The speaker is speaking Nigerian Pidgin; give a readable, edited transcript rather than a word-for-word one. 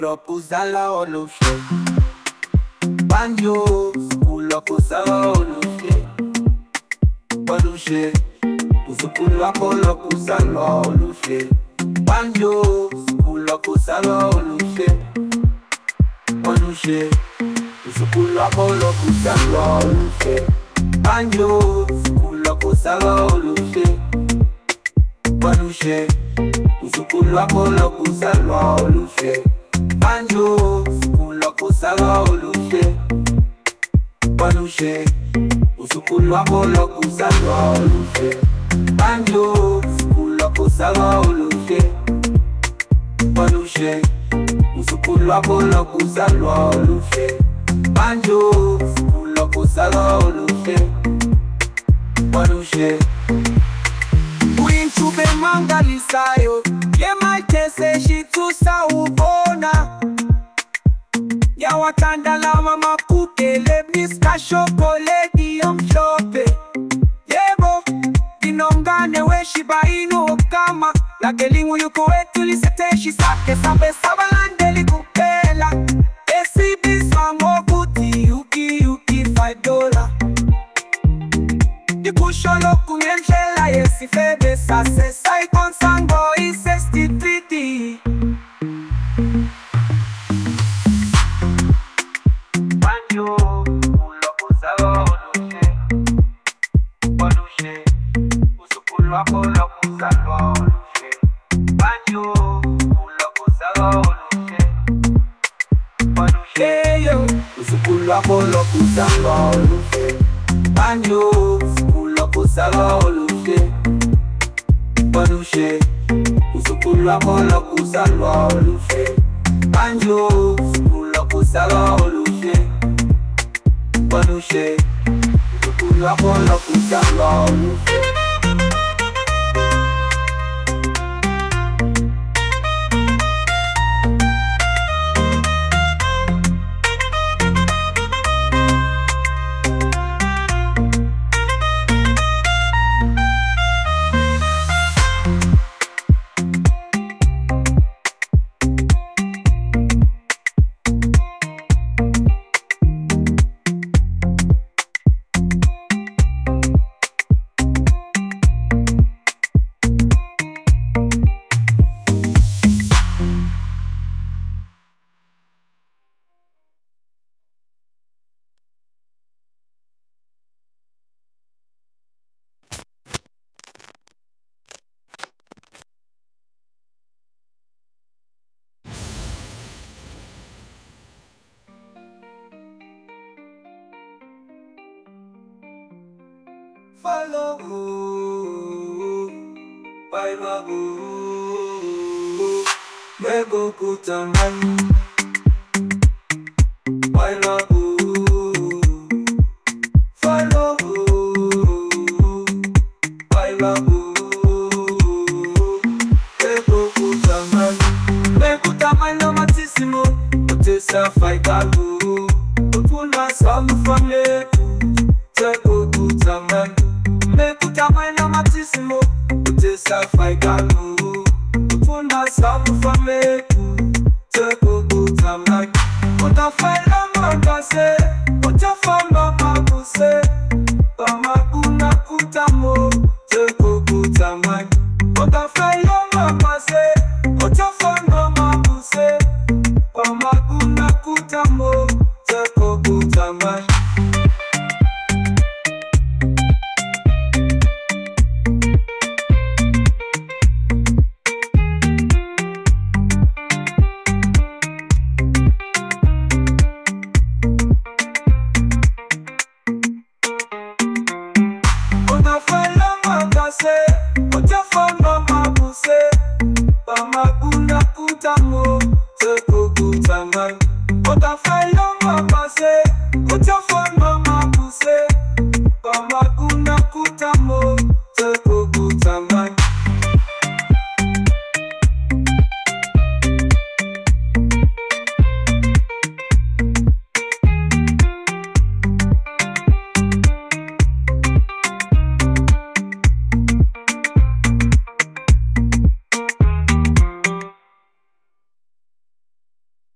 Lopuzala oloshe Banjo Ulopuzala oloshe Oloshe Uzukulu wako lopuzala oloshe Banjo Ulopuzala oloshe Oloshe Uzukulu wako lopuzala oloshe Banjo Ulopuzala oloshe Oloshe Uzukulu wako lopuzala oloshe Banjo, ulokuzala oloshe Oloshe, uzukulu wako lokuzala oloshe Banjo, ulokuzala oloshe Oloshe, uzukulu wako lokuzala oloshe Banjo, ulokuzala oloshe Oloshe Uinchube mangalisayo Yemaitese shitusa ubona Ya wakandala mama kukele Miska shokoledi yomshope Yebo Dinongane we shiba inu okama Lagelingu yuko wetu lisete shisake Sabe sabalande likupela Esi biswa moguti yuki $5 Dikusholo kunyenjela yesi febe sase Sai konsango isesti triti Banjo, ulokuzala oloshe Oloshe, uzukulu wako lokuzala oloshe Banjo, ulokuzala oloshe Oloshe, uzukulu wako lokuzala oloshe Banjo, ulokuzala oloshe Oloshe, uzukulu wako lokuzala oloshe Banjo, ulokuzala oloshe Oloshe, uzukulu wako lokuzala oloshe Follow, Baila, Mego Kutaman, Baila, Follow, Baila, Mego Kutaman, Mego Kutaman no matissimo, Otesa Faigalu, Opuna Salu Family, Tego Kutaman. Mekutama na matissimo Utesa faigalu Utunda sabu fameku Teko kutama Utafai